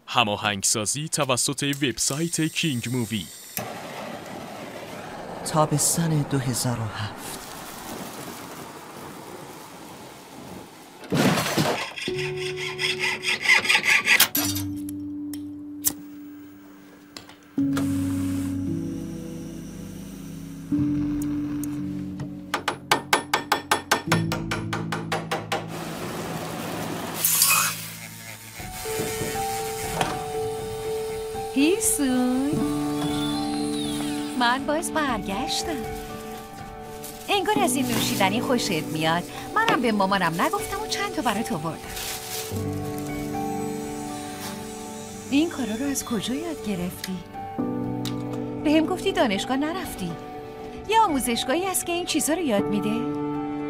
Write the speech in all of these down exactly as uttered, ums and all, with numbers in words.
هماهنگسازی توسط وبسایت کینگ مووی. تابستان دو هزار و هفت. هیسون، من باز برگشتم. انگار از این نوشیدنی خوشت میاد. منم به مامانم نگفتم و چند تا برات آوردم. این کارا رو از کجا یاد گرفتی؟ بهم گفتی دانشگاه نرفتی. یه آموزشگاهی هست که این چیزا رو یاد میده؟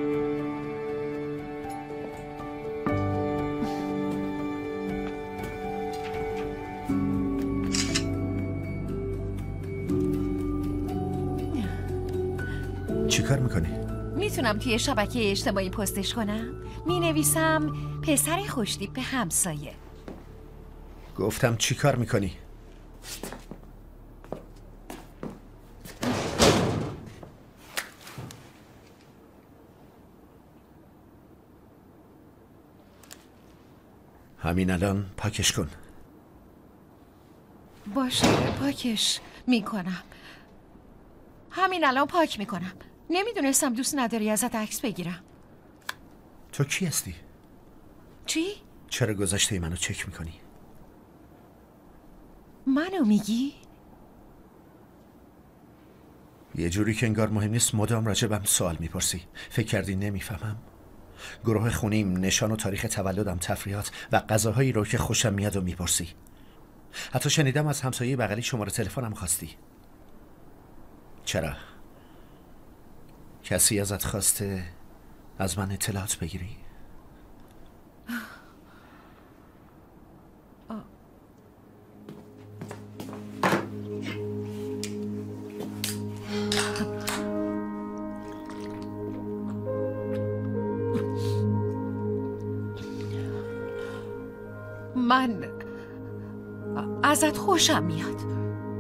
چی کار میکنی؟ میتونم توی شبکه اجتماعی پستش کنم؟ مینویسم پسر خوشتیپ همسایه. گفتم چی کار میکنی؟ همین الان پاکش کن. باشه پاکش میکنم. همین الان پاک میکنم. نمیدونستم دوست نداری ازت عکس بگیرم. تو کی هستی؟ چی؟ چرا گذشته منو چک میکنی؟ منو میگی؟ یه جوری که انگار مهم نیست مدام راجبم سوال میپرسی. فکر کردی نمیفهمم؟ گروه خونیم، نشان و تاریخ تولدم، تفریحات و غذاهایی رو که خوشم میاد و میپرسی. حتی شنیدم از همسایه بغلی شماره تلفنم خواستی. چرا؟ کسی ازت خواسته از من اطلاعات بگیری؟ من ازت خوشم میاد.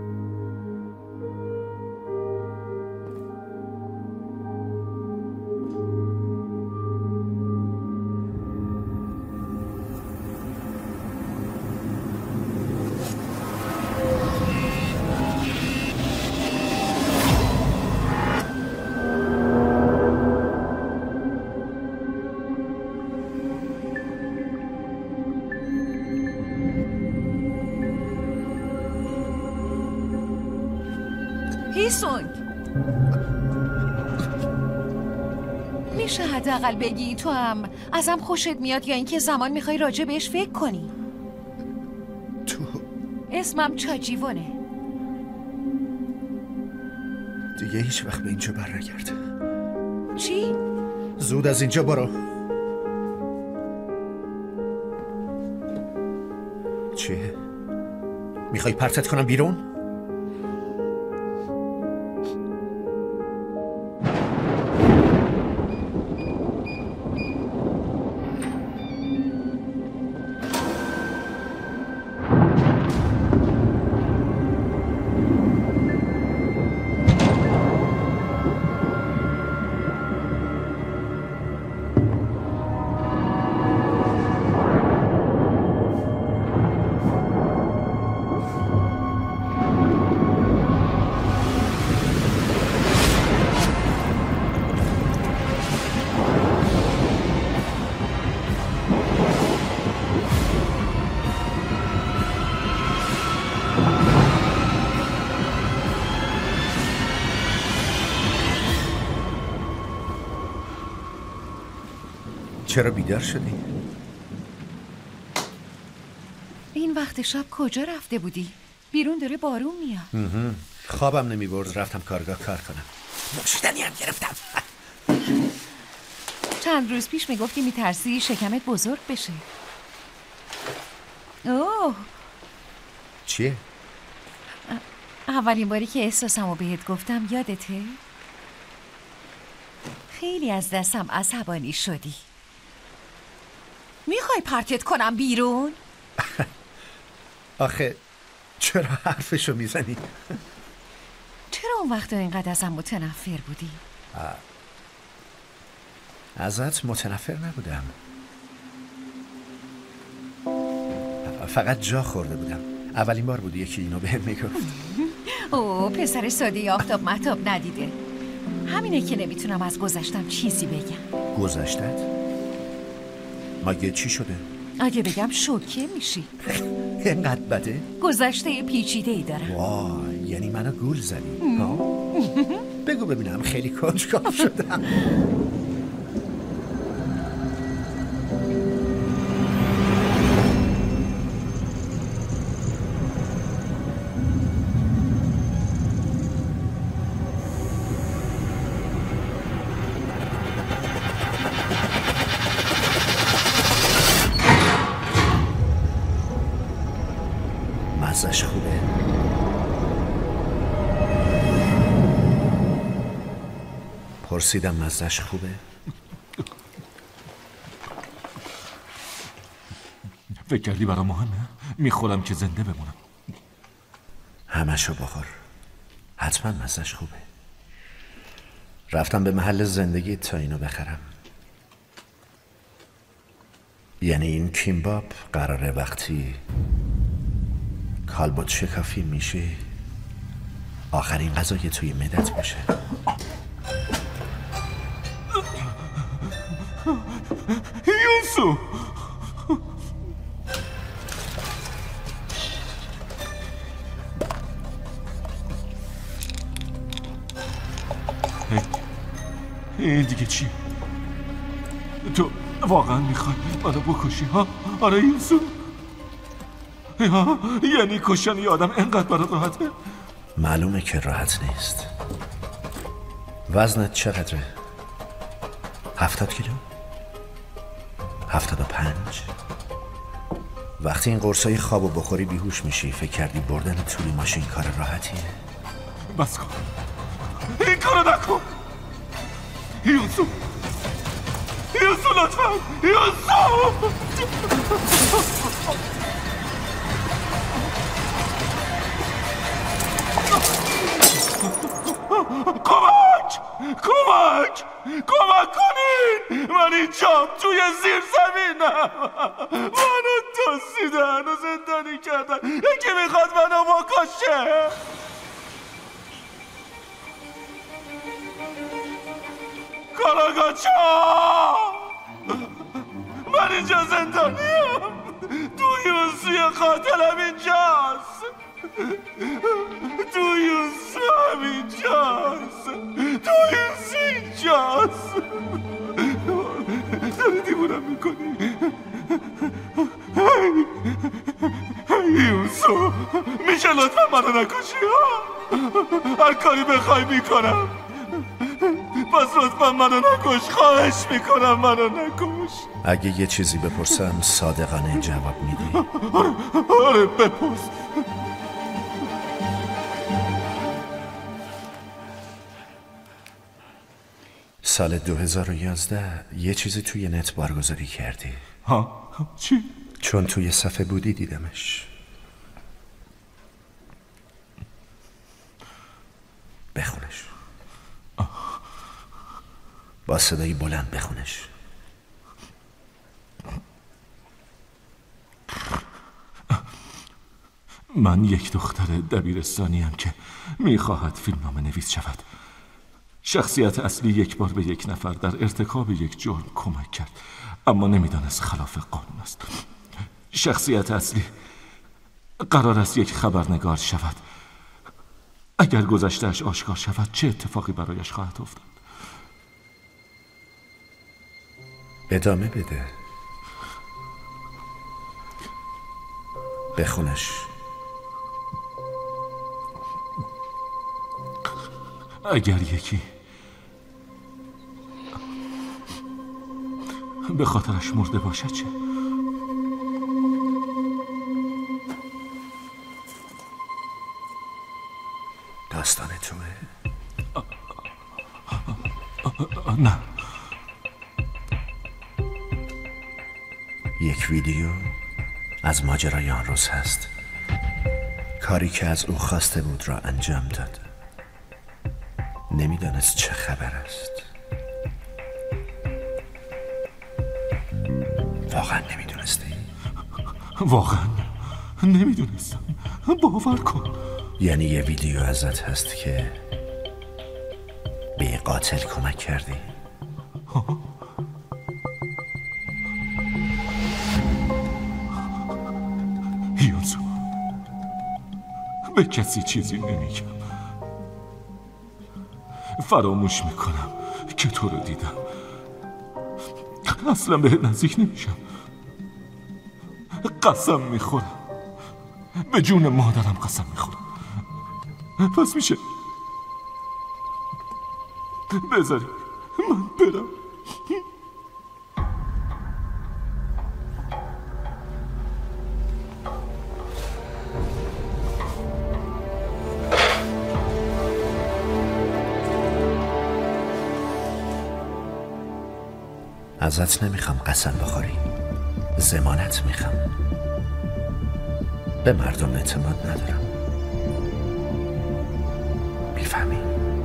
هیسونگ، میشه حداقل بگی تو هم ازم خوشت میاد یا اینکه زمان میخوای راجع بهش فکر کنی؟ تو اسمم چاجیونه. دیگه هیچ وقت به اینجا بر نگرد. چی؟ زود از اینجا برو. چیه؟ میخوای پرتت کنم بیرون؟ چرا بیدار شدی؟ این وقت شب کجا رفته بودی؟ بیرون داره بارون میاد. خوابم نمی برد، رفتم کارگاه کار کنم. نوشیدنی هم گرفتم. چند روز پیش میگفتی میترسی شکمت بزرگ بشه. اوه چیه؟ اولین باری که احساسمو بهت گفتم یادته؟ خیلی از دستم عصبانی شدی. میخوای پرتت کنم بیرون؟ آخه چرا حرفشو میزنی؟ چرا اون وقت اینقدر ازم متنفر بودی؟ ازت متنفر نبودم، فقط جا خورده بودم. اولین بار بود یکی اینو بهم میگفت. اوه پسر ساده آفتاب مهتاب ندیده. همینه که نمیتونم از گذشتم چیزی بگم. گذشتت؟ مگه چی شده؟ اگه بگم شوکه میشی. اینقدر بده؟ گذشته پیچیده ای دارم. وای، یعنی منو گول زدی؟ بگو ببینم خیلی کنجکاو شدم. مزهش خوبه. پرسیدم مزهش خوبه؟ فکر کردی برام مهمه؟ میخورم که زنده بمونم. همشو بخور، حتما مزهش خوبه. رفتم به محل زندگی تا اینو بخرم. یعنی این کیمباب قراره وقتی کالبد شکافی میشه آخرین غذای توی معدت باشه. یوسو این دیگه چی؟ تو واقعا میخوای منو بکشی ها؟ آره یوسو؟ یعنی کشتن یه آدم انقدر برات راحته؟ معلومه که راحت نیست. وزنت چقدره؟ هفتاد کیلو؟ هفتاد و پنج؟ وقتی این قرصای خوابو بخوری بیهوش میشی. فکر کردی بردن توی ماشین کار راحتیه؟ بس کن، این کارو نکن یوسو. یوسو لطفا یوسو. کمک کمک کمک کنین، من اینجام توی زیر زمینم. منو دزدیدن و زندانی کردن. یکی میخواد منو بکشه. کاراگاچا، من اینجا زندانیم. تو یوسوی قاتلم اینجاست. تو یوسو همینجاست. تو یوسو اینجاست. داری دیوونم میکنی. یوسو میشه لطفا منو نکشی ها؟ هر کاری بخوای میکنم. پس لطفا منو نکش، خواهش میکنم منو نکش. اگه یه چیزی بپرسم صادقانه جواب میدی؟ آره آره بپرس. سال دو هزار و یازده یه چیزی توی نت بارگذاری کردی. ها؟ چی؟ چون توی صفحه بودی دیدمش. بخونش با صدای بلند، بخونش. من یک دختر دبیرستانیم که میخواهد فیلمنامه نویس شود. شخصیت اصلی یک بار به یک نفر در ارتکاب یک جرم کمک کرد، اما نمیدانست خلاف قانون است. شخصیت اصلی قرار است یک خبرنگار شود. اگر گذشته‌اش آشکار شود چه اتفاقی برایش خواهد افتاد؟ ادامه بده، بخونش. اگر یکی به خاطرش مرده باشد چه؟ داستان توه؟ نه. یک ویدیو از ماجرای آن روز هست. کاری که از او خواسته بود را انجام داد. نمیدانست چه خبر است. واقعا نمیدونستی؟ واقعا نمیدونستم. باور کن. یعنی یه ویدیو ازت هست که به یه قاتل کمک کردی؟ یوزو، به کسی چیزی نمیگم. فراموش میکنم که تو رو دیدم. اصلا به نزدیک نمیشم. قسم میخورم، به جون مادرم قسم میخورم. پس میشه بذاری من برم. ازت نمیخوام قسم بخوری، ضمانت میخوام. به مردم اعتماد ندارم، میفهمی؟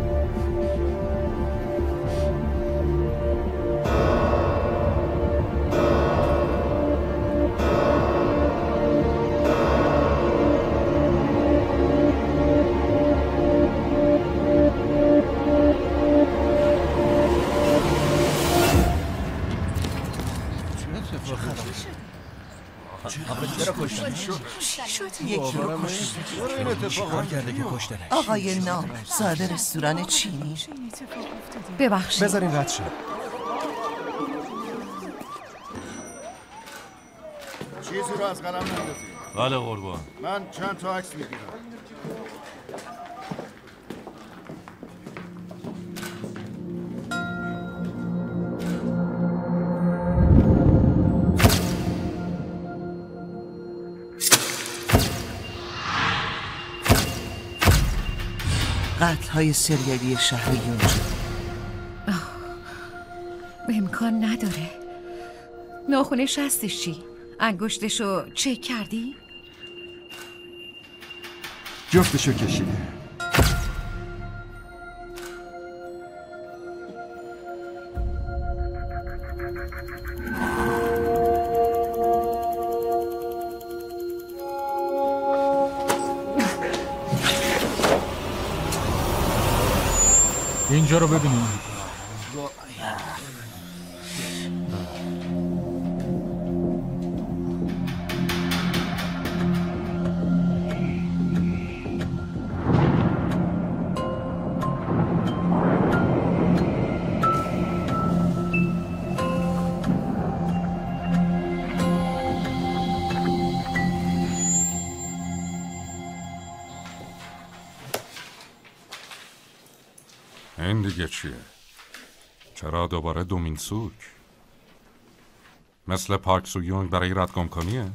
آقای نام صاحب رستوران چینی. ببخشید بذارین رد شه. چیزی رو از قلم نندازی. بله قربان. من چند تا عکس میگیرم. قتل های سریالی شهر یونجو. امکان نداره. ناخونش هستش چی؟ انگشتشو چک کردی؟ جفتشو کشیده. اینجا رو ببینیم. این دیگه چیه؟ چرا دوباره دومینسوک؟ مثل پارک سویونگ برای ردگم کنیه؟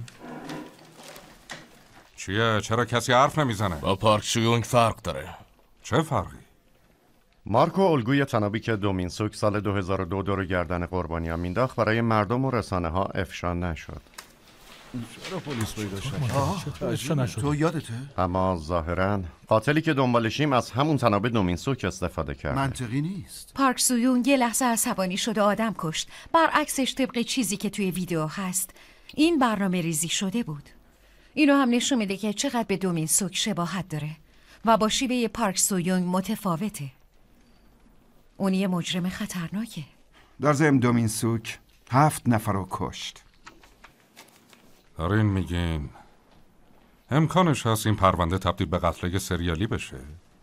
چیه؟ چرا کسی حرف نمیزنه؟ با پارک سویونگ فرق داره. چه فرقی؟ مارکو الگوی تنابی که دومینسوک سال دو هزار و دو دور گردن قربانیان مینداخت برای مردم و رسانه ها افشا نشد. چرا پلیس پیدا نشد؟ تو یادته؟ اما ظاهراً قاتلی که دنبالشیم از همون تنابه دومینسوک استفاده کرد. منطقی نیست. پارک سویون یه لحظه عصبانی شد و آدم کشت. برعکسش طبق چیزی که توی ویدیو هست این برنامه ریزی شده بود. اینو هم نشون میده که چقدر به دومینسوک شباهت داره و با شیوه پارک سویون متفاوته. اون یه مجرم خطرناکه. در ضمن دومینسوک هفت نفر رو کشت. دارین میگین امکانش هست این پرونده تبدیل به قتل سریالی بشه؟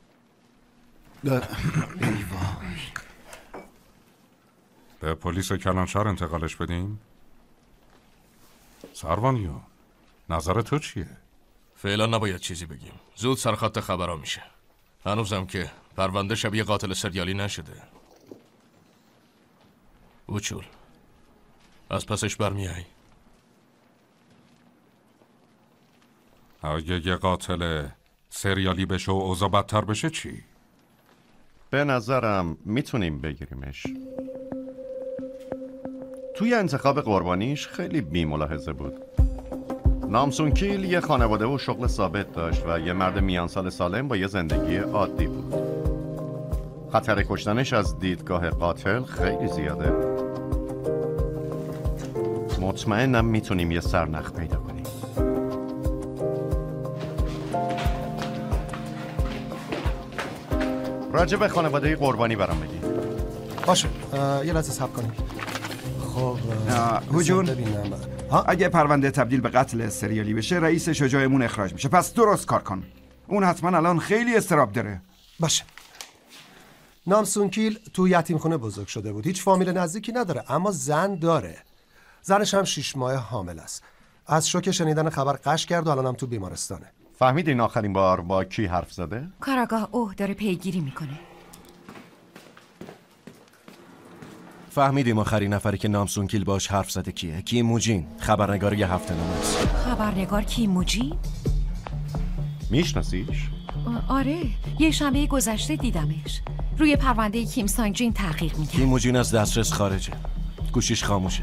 به پلیس کلانشهر انتقالش بدیم؟ سروانیو نظر تو چیه؟ فعلا نباید چیزی بگیم. زود سرخط خبرها میشه. هنوزم که پرونده شبیه قاتل سریالی نشده. اوچول از پسش برمیای. اگه یه قاتل سریالی بشه و اوضاع بدتر بشه چی؟ به نظرم میتونیم بگیریمش. توی انتخاب قربانیش خیلی بی ملاحظه بود. نامسونکیل یه خانواده و شغل ثابت داشت و یه مرد میان سال سالم با یه زندگی عادی بود. خطر کشتنش از دیدگاه قاتل خیلی زیاده. مطمئنم میتونیم یه سرنخ پیدا کنیم. راجع به خانواده قربانی برام بگی. باشه یه لحظه صبر کنیم. خب هجون اگه پرونده تبدیل به قتل سریالی بشه رئیس شجاعمون اخراج میشه، پس درست کار کن. اون حتما الان خیلی استراب داره. باشه. نامسونکیل تو یتیمخونه بزرگ شده بود، هیچ فامیل نزدیکی نداره، اما زن داره. زنش هم شیش ماه حامل است. از شوک شنیدن خبر قش کرد و الان هم تو بیمارستانه. فهمیدین آخرین بار با کی حرف زده؟ کاراگاه اوه داره پیگیری میکنه. فهمیدیم آخرین نفری که نامسونکیل باش حرف زده کیه؟ کیم موجین، خبرنگار یه هفته نامه است. خبرنگار کیم موجین؟ میشناسیش؟ آره، یه شنبه گذشته دیدمش. روی پرونده کیم سانگ جین تحقیق میکنه. کیم موجین از دسترس خارجه. گوشیش خاموشه.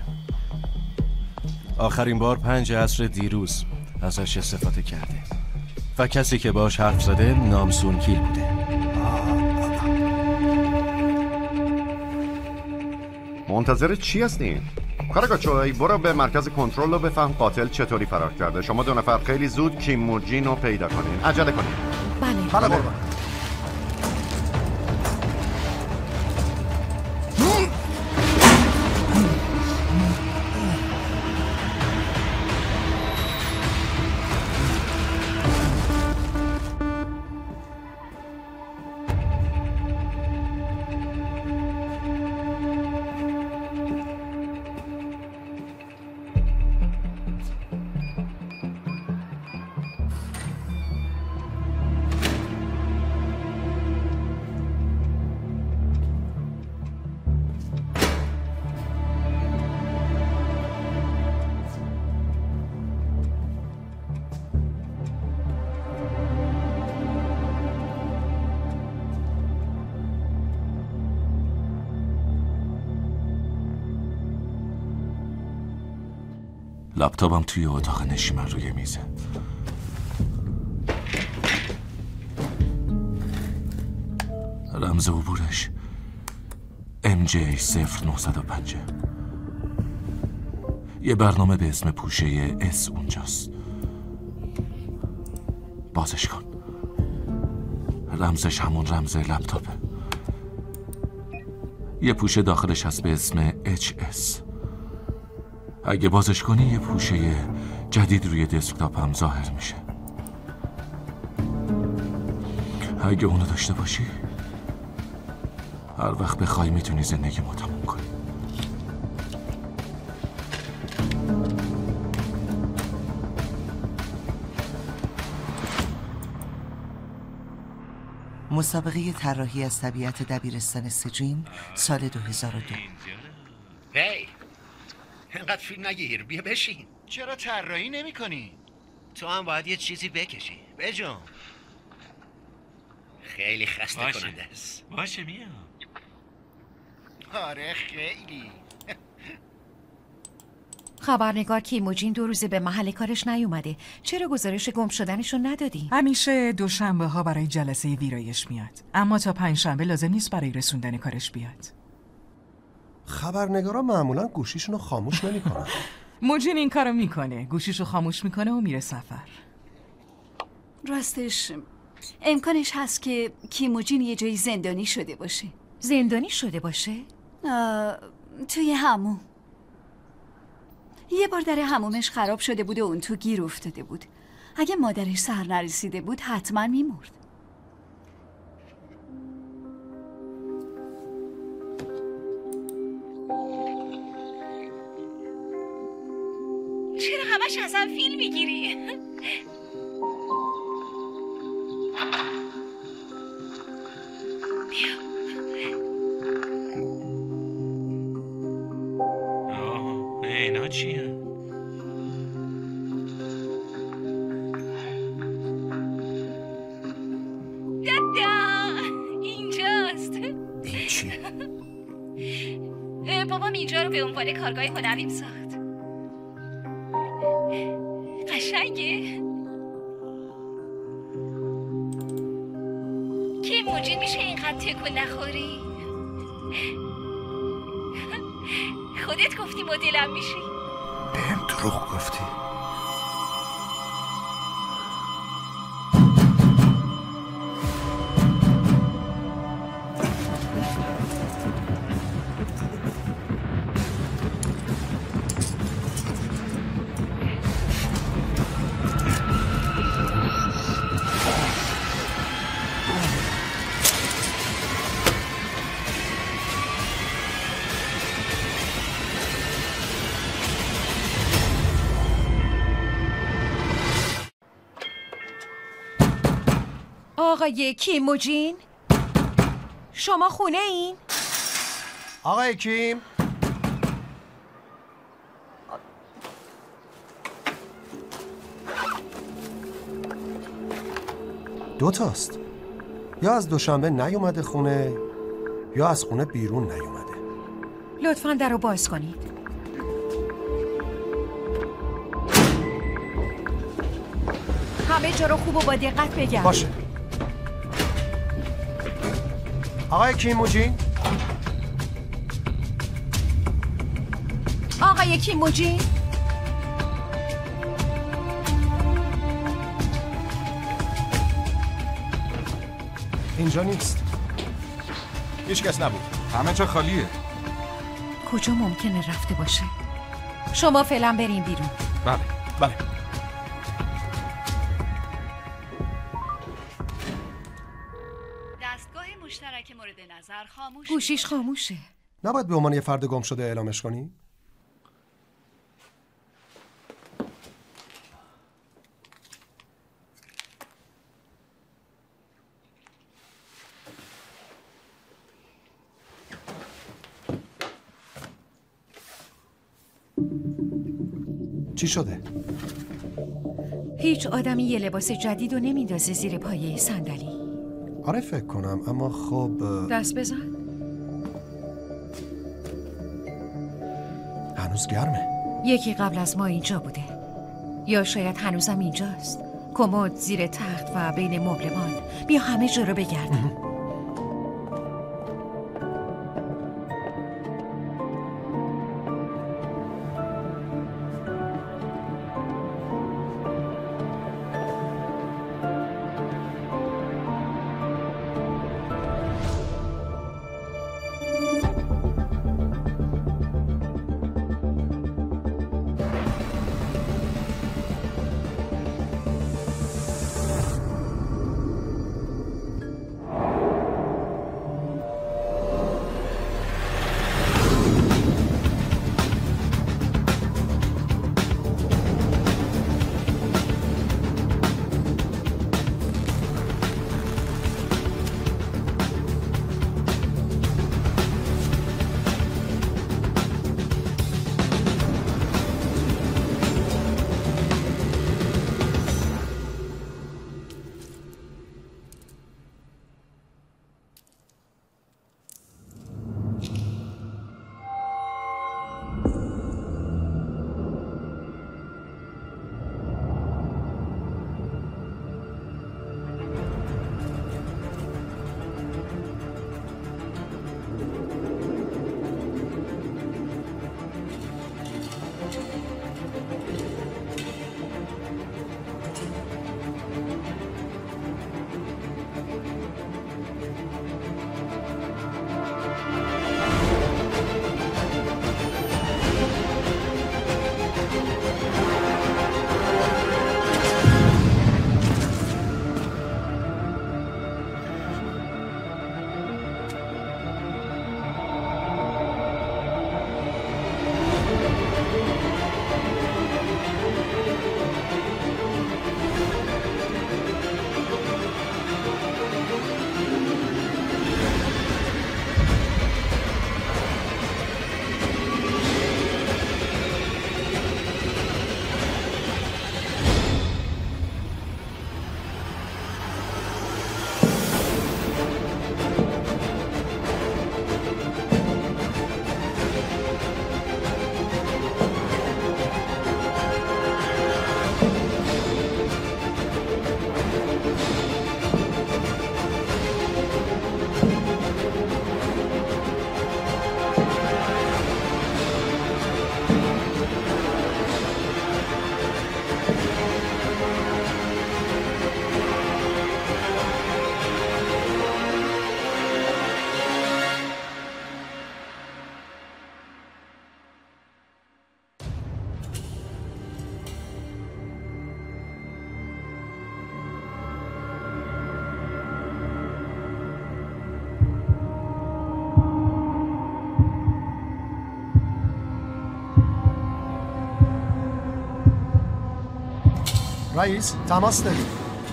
آخرین بار پنج عصر دیروز ازش استفاده کرده و کسی که باش حرف زده نامسونکیل بوده. منتظر چی هستین؟ کاراگاه چوی برو به مرکز کنترل و بفهم قاتل چطوری فرار کرده. شما دو نفر خیلی زود کیم موجین رو پیدا کنین. عجله کنین. بله بله بله. لپتاپم توی اتاق نشیمن روی میزه. رمز عبورش ام جی صفر نه صفر پنج. یه برنامه به اسم پوشه اس اونجاست. بازش کن. رمزش همون رمز لپتاپه. یه پوشه داخلش هست به اسم اچ اس. اگه بازش کنی یه پوشه جدید روی دسکتاپ هم ظاهر میشه. اگه اونو داشته باشی هر وقت بخوای میتونی زندگی ما تموم کنی. مسابقه طراحی از طبیعت دبیرستان سجین سال دو هزار و دو. هی اینقدر فیلم نگیر، بیا بشین. چرا طراحی نمی کنی؟ تو هم باید یه چیزی بکشی. بجام خیلی خسته کننده است. باشه میام. آره خیلی. خبرنگار کیموجین دو روزه به محل کارش نیومده. چرا گزارش گم شدنشو ندادی؟ همیشه دوشنبه ها برای جلسه ویرایش میاد، اما تا پنجشنبه لازم نیست برای رسوندن کارش بیاد. خبرنگارا معمولا گوشیشونو خاموش نمیکنن. موجین این کارو میکنه، گوشیشو خاموش میکنه و میره سفر. راستش امکانش هست که کیموجین یه جایی زندانی شده باشه. زندانی شده باشه؟ توی هموم. یه بار در همومش خراب شده بود و اون تو گیر افتاده بود. اگه مادرش سر نرسیده بود حتما میمرد. چرا همش ازم فیلم میگیری؟ اینا چیه؟ دادا اینجاست. این چیه؟ بابام اینجا رو به عنوان کارگاه هنریم ساخت. قشنگ موجین میشه اینقدر تکون نخوری؟ خودت گفتی مدلم میشی. بهم دروغ گفتی. آقای کیموجین؟ شما خونه این؟ آقای کیم؟ دو تاست. یا از دوشنبه نیومده خونه یا از خونه بیرون نیومده. لطفاً در رو باز کنید. همه جا رو خوب و با دقت بگم. باشه. آقای کیموجین؟ آقای کیموجین؟ اینجا نیست. هیچ کس نبود. همه جا خالیه. کجا ممکنه رفته باشه؟ شما فعلا بریم بیرون. بله بله. دستگاه مشترک مورد نظر خاموش. گوشیش خاموشه. نباید به عنوان یه فرد گم شده اعلامش کنی؟ چی شده؟ هیچ آدمی یه لباس جدید رو نمیندازه زیر پایه صندلی. آره فکر کنم، اما خب دست بزن. هنوز گرمه. یکی قبل از ما اینجا بوده، یا شاید هنوزم اینجاست. کمد، زیر تخت و بین مبلمان. بیا همه جا رو بگردیم. رئیس تماس داریم.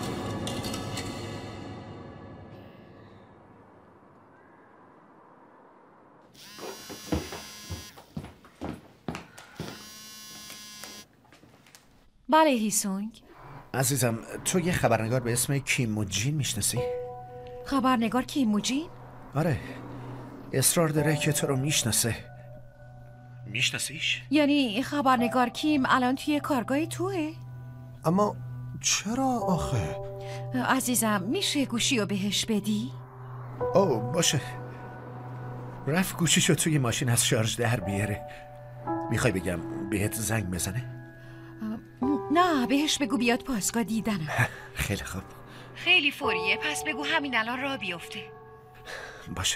بله هیسونگ. عزیزم تو یه خبرنگار به اسم کیم موجین میشناسی؟ خبرنگار کیم موجین؟ آره، اصرار داره که تو رو میشناسه. میشناسیش؟ یعنی خبرنگار کیم الان توی کارگاه توه؟ اما چرا آخه؟ عزیزم میشه گوشی رو بهش بدی؟ اوه باشه. رفت گوشیشو توی ماشین از شارژ در بیاره. میخوای بگم بهت زنگ بزنه؟ نه بهش بگو بیاد پاسگاه دیدنم. خیلی خوب. خیلی فوریه، پس بگو همین الان راه بیفته. باشه.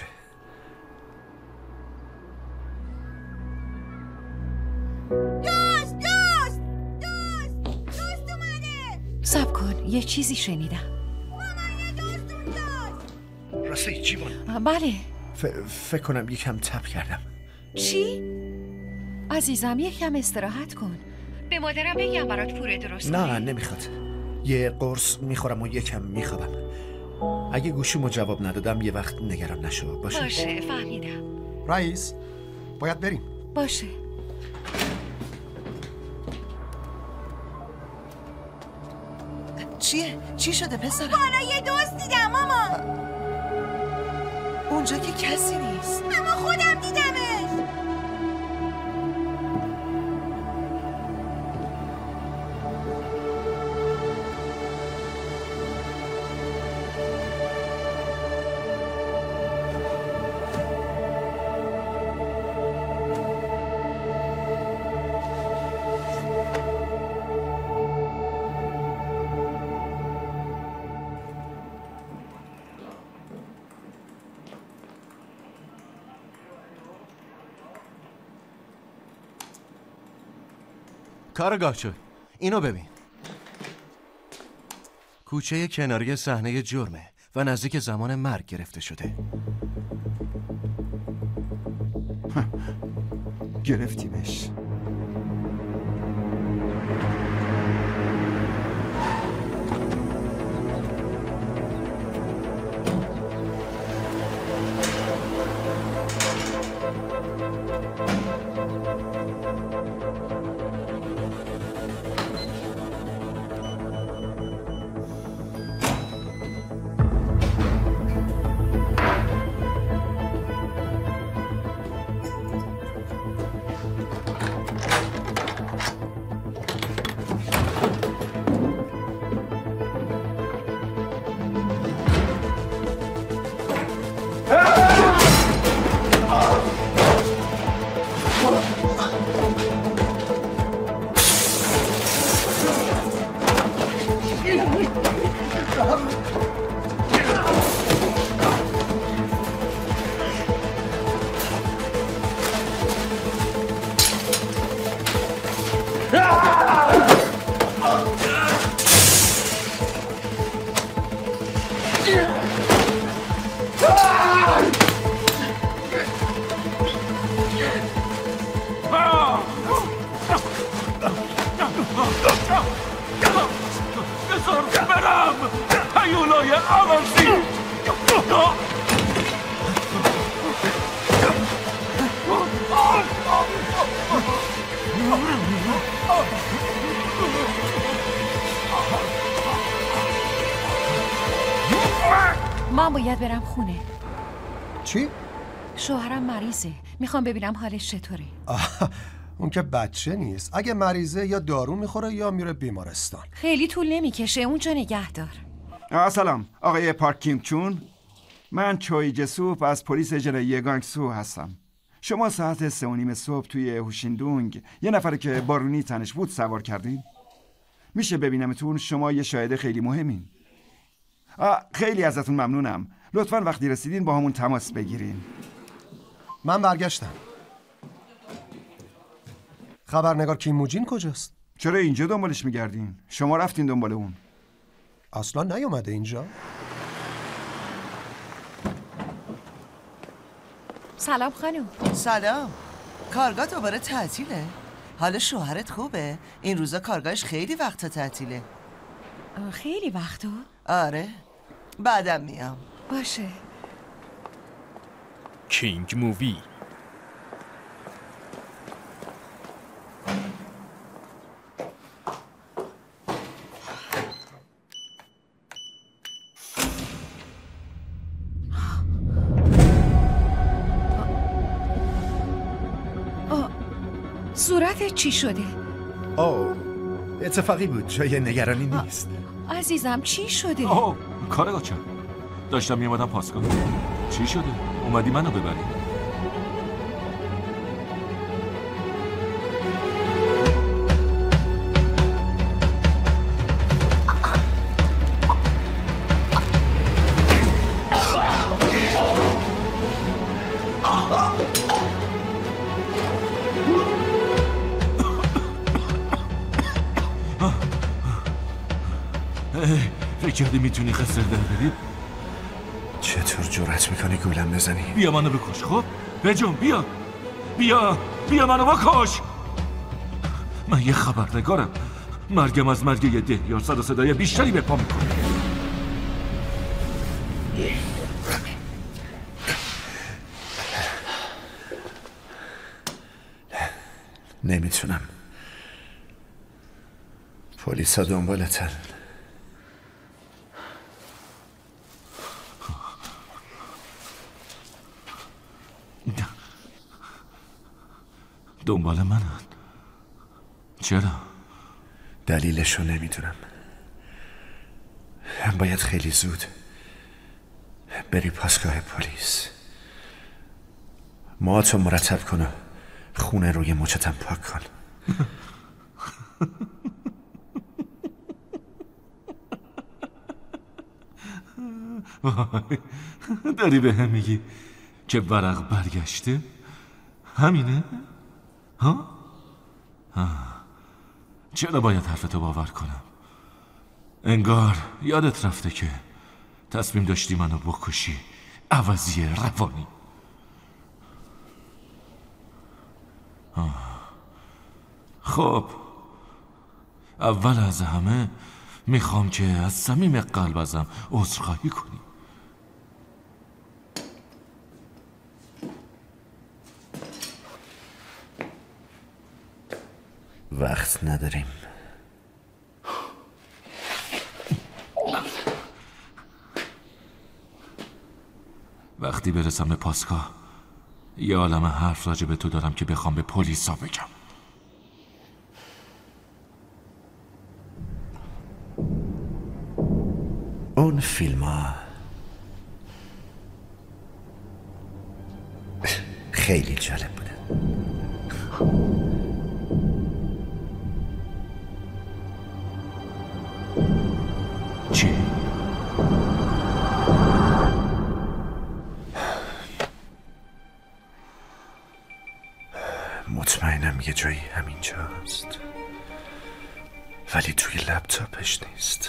دوست دوست دوست دوست اومده. صبر کن یه چیزی شنیدم. مامان یه دوست اونجاست. راستی جیوان؟ بله. ف... فکر کنم یکم تب کردم. چی؟ عزیزم یکم استراحت کن. به مادرم بگم برات پوره درست کنه. نه نمیخواد. یه قرص میخورم و یکم میخوابم. اگه گوشیمو جواب ندادم یه وقت نگران نشو. باشه باشه فهمیدم. رئیس باید بریم. باشه. چیه؟ چی شده پسرم؟ بالا یه دوست دیدم مامان. اونجا که کسی نیست. اما خودم دیدمش. کارگاهچو اینو ببین. کوچه کناری صحنه جرمه و نزدیک زمان مرگ گرفته شده. گرفتیمش. من باید برم خونه. چی؟ شوهرم مریضه. میخوام ببینم حالش چطوره. اون که بچه نیست. اگه مریضه یا دارو میخوره یا میره بیمارستان. خیلی طول نمیکشه. اونجا نگه دار. سلام آقای پارک کیم چون. من چوی جسوف از پلیس اجرایی گانگسو هستم. شما ساعت سه و نیم صبح توی هوشیندونگ یه نفر که بارونی تنش بود سوار کردین؟ میشه ببینمتون؟ شما یه شاهد خیلی مهمین. خیلی ازتون ممنونم. لطفاً وقتی رسیدین با همون تماس بگیرین. من برگشتم. خبرنگار کیم موجین کجاست؟ چرا اینجا دنبالش میگردین؟ شما رفتین دنبال اون. اصلا نیومده اینجا. سلام خانم. سلام. کارگاه دوباره تعطیله؟ حال شوهرت خوبه؟ این روزا کارگاهش خیلی وقتا تعطیله. خیلی وقتو؟ آره بعدم میام. باشه. کینگ مووی. صورتت چی شده؟ آه اتفاقی بود، جای نگرانی نیست. عزیزم چی شده؟ آه کارگاه چم داشتم میامدم پاسگاه. چی شده؟ اومدی منو ببری؟ فکر کردی میتونی خسر در بری؟ چطور جرأت میکنی گولم بزنی؟ بیا منو بکش. خب بجون بیا بیا بیا منو بکش. من یه خبرنگارم. مرگم از مرگ یه دهیار صد و صدای بیشتری به پا میکنه. نمیتونم. پلیسا دنبالتن. دنبال منن؟ چرا؟ دلیلشو نمیدونم. باید خیلی زود بری پاسگاه پلیس. موهاتو مرتب کن و خونه روی مچتم پاک کن. داری به هم میگی که ورق برگشته؟ همینه؟ ها؟ ها؟ چرا باید حرفتو باور کنم؟ انگار یادت رفته که تصمیم داشتی منو بکشی. عوضی روانی. آه. خب اول از همه میخوام که از صمیم قلب ازم عذرخواهی کنی. وقت نداریم. وقتی برسم به پاسگاه یه عالمه حرف راجع به تو دارم که بخوام به پلیسا بگم. اون فیلم ها خیلی جالب بوده. چی؟ مطمئنم یه جایی همینجاست ولی توی لپتاپش نیست.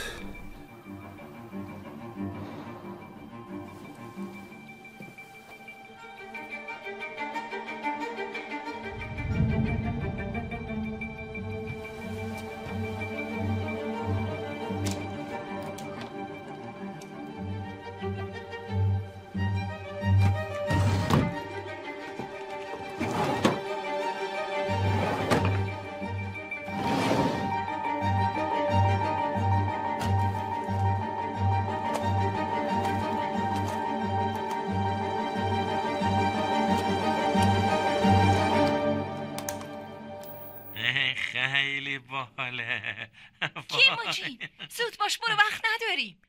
خیلی باله. کیموجی زود باش برو وقت نداریم.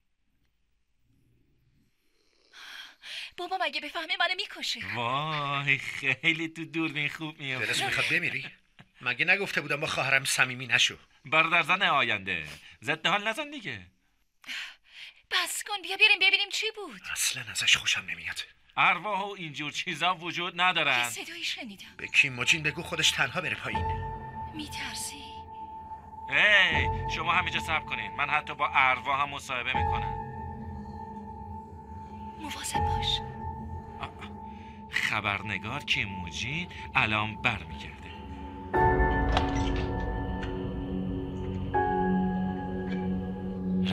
بابا مگه بفهمه منو میکشه. وای خیلی تو دوربین خوب میافتی. دلت میخواد بمیری؟ مگه نگفته بودم با خواهرم صمیمی نشو؟ برادر زن آینده ضد حال نزن دیگه. بس کن بیا بریم ببینیم چی بود. اصلا ازش خوشم نمیاد. ارواح و اینجور چیزا وجود ندارن. صدایی شنیدم. به کیموجین بگو خودش تنها بره پایین. میترسی؟ هی شما همینجا صبر کنین. من حتی با ارواح هم مصاحبه میکنم. مواظب باش. خبرنگار کیموجین الان برمیگرده.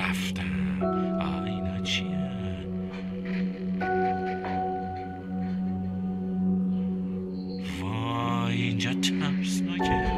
رفتم. آه اینا چیه؟ وای اینجا ترسناکه.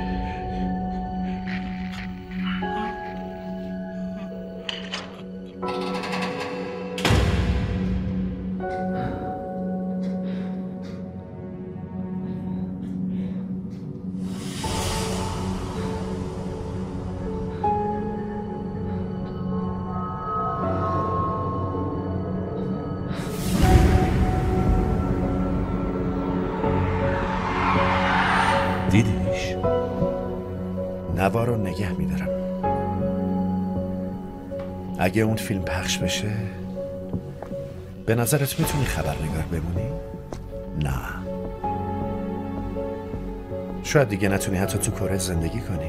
دیدیش؟ نوار رو نگه میدارم. اگه اون فیلم پخش بشه به نظرت میتونی خبرنگار بمونی؟ نه، شاید دیگه نتونی حتی تو کره زندگی کنی.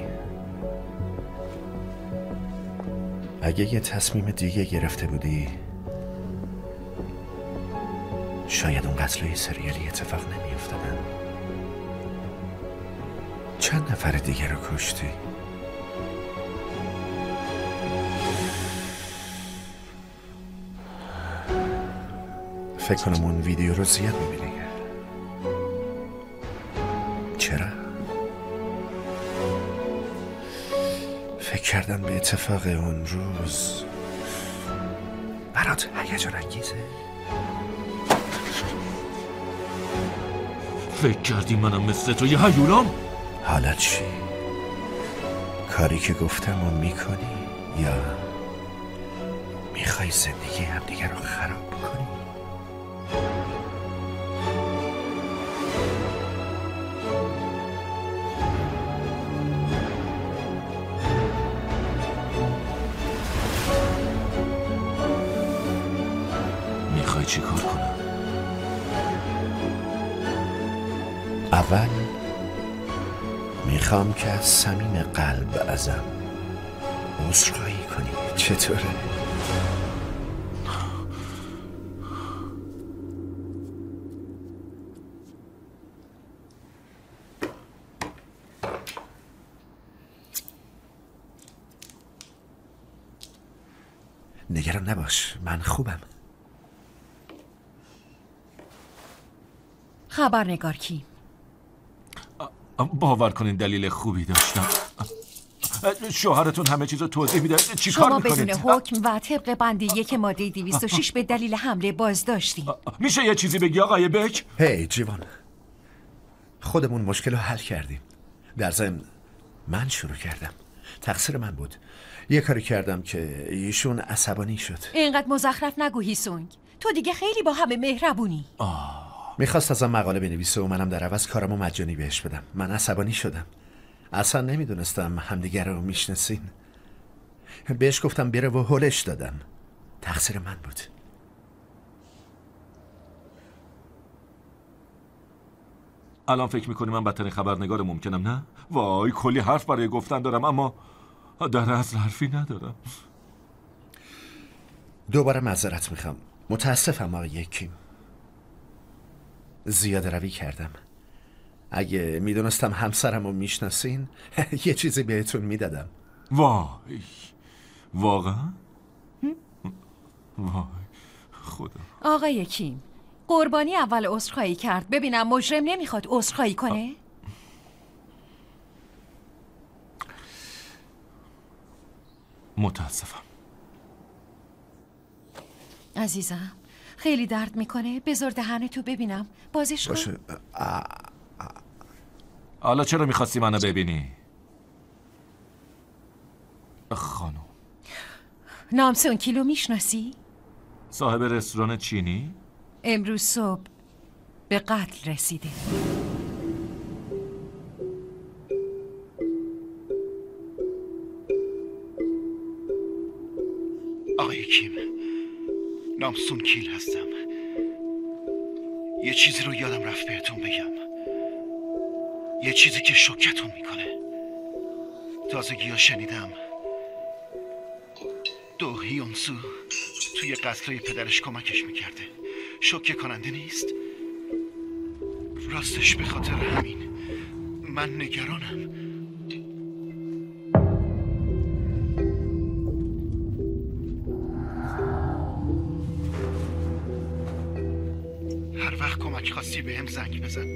اگه یه تصمیم دیگه گرفته بودی شاید اون قتلای سریالی اتفاق نمیافتادن. چند نفر دیگه رو کشتی؟ فکر کنم اون ویدیو رو زیاد میبینی. چرا؟ فکر کردن به اتفاق اون روز برات هیجان انگیزه؟ فکر کردی منم مثل تو یه هیولام؟ حالا چی؟ کاری که گفتم رو میکنی یا میخوای زندگی همدیگه رو خراب کنی؟ میخوای چی کار کنم؟ اول میخوام که از صمیم قلب ازم عذرخواهی کنی. چطوره؟ نگران نباش، من خوبم. خبرنگار کی؟ باور کنین دلیل خوبی داشتم. شوهرتون همه چیز رو توضیح میده. چی کار شما میکنید؟ بدون حکم و طبق بند یک ماده دویست و شش به دلیل حمله بازداشتی. میشه یه چیزی بگی آقای بک؟ هی جیوان، خودمون مشکل رو حل کردیم. در ضمن من شروع کردم، تقصیر من بود. یه کاری کردم که ایشون عصبانی شد. اینقدر مزخرف نگو هیسونگ، تو دیگه خیلی با همه مهربونی. میخواست ازم مقاله بنویسه و منم در عوض کارمو مجانی بهش بدم. من عصبانی شدم، اصلا نمیدونستم همدیگه رو میشناسین. بهش گفتم بره و هلش دادم. تقصیر من بود. الان فکر میکنی من بدترین خبرنگار ممکنم؟ نه؟ وای کلی حرف برای گفتن دارم اما در اصل حرفی ندارم. دوباره معذرت میخوام. متاسفم آقای کیم، زیاده روی کردم. اگه میدونستم همسرم رو میشناسین یه چیزی بهتون میدادم. وای واقعا؟ وای خدا. آقای کیم، قربانی اول عذرخواهی کرد. ببینم مجرم نمیخواد عذرخواهی کنه؟ متاسفم عزیزم. خیلی درد میکنه. بذار دهنتو ببینم. بازش کن. باشه. حالا چرا میخواستی منو ببینی؟ خانم نامسون کیلو میشناسی؟ صاحب رستوران چینی؟ امروز صبح به قتل رسیده. آقای کیم، نامسون کیل هستم. یه چیزی رو یادم رفت بهتون بگم. یه چیزی که شوکتون میکنه. تازگی ها شنیدم دو هیونسو توی قتلای پدرش کمکش میکرده. شوکه کننده نیست؟ راستش به خاطر همین من نگرانم. کمک خواستی به هم زنگ بزن.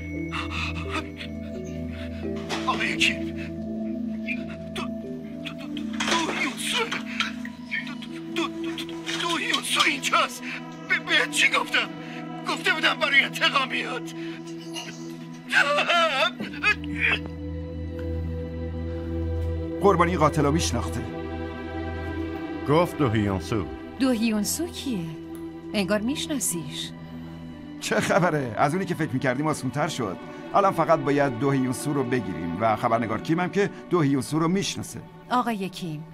آقای کیم دو یونسو دو یونسو اینجاست. بهت چی گفتم؟ گفته بودم برای انتقامیات. قربانی قاتل رو میشناخته. گفت دو هیونسو. دو هیونسو کیه؟ انگار میشناسیش. چه خبره؟ از اونی که فکر میکردیم آسون‌تر شد. الان فقط باید دو هیونسو رو بگیریم و خبرنگار کیم هم که دو هیونسو رو میشناسه. آقای کیم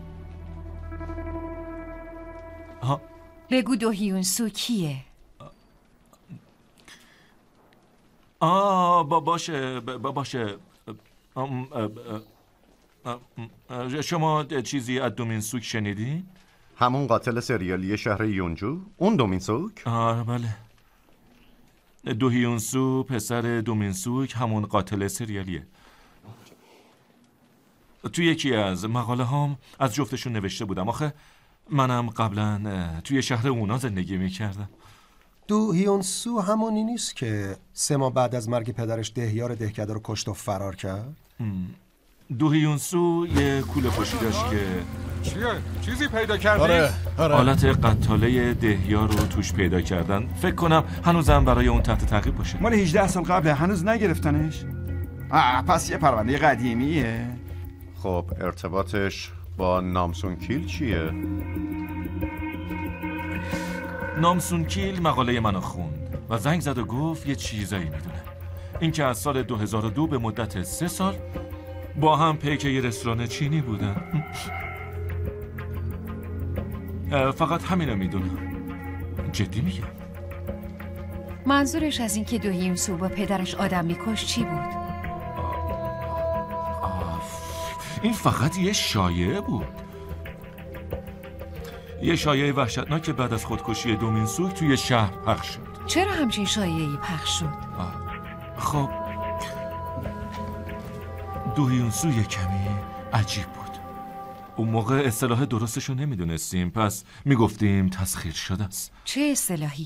ها؟ بگو دو هیونسو کیه؟ آه با باشه با باشه ام شما چیزی از دومینسوک شنیدی؟ همون قاتل سریالی شهر یونجو؟ اون دومینسوک؟ آه بله. دو هیونسو پسر دومینسوک همون قاتل سریالیه. توی یکی از مقاله هام از جفتشون نوشته بودم. آخه منم قبلا توی شهر اونا زندگی میکردم. دو هیونسو همونی نیست که سه ماه بعد از مرگ پدرش دهیار دهکده رو کشت و فرار کرد؟ دو هیونسو یه کوله پشتی داشت که چیه؟ چیزی پیدا کردی؟ آره آره. آلت قتاله دهیار رو توش پیدا کردن. فکر کنم هنوزم برای اون تحت تعقیب باشه. مال هجده سال قبل هنوز نگرفتنش؟ آه پس یه پرونده قدیمیه. خب ارتباطش با نامسون کیل چیه؟ نامسون کیل مقاله منو خوند و زنگ زد و گفت یه چیزایی میدونه. این که از سال دو هزار و دو به مدت سه سال با هم پیک یه رستوران چینی بودن. فقط همینو میدونم. جدی میگم. منظورش از این که دو هیونسو با پدرش آدم میکش چی بود؟ این فقط یه شایعه بود. یه شایعه وحشتناک بعد از خودکشی دومینسوک توی شهر پخش شد. چرا همچین شایعه‌ای پخش شد؟ خب دو هیونسو یه کمی عجیب بود. اون موقع اصطلاح درستشو نمیدونستیم، پس میگفتیم تسخیر شده است. چه اصطلاحی؟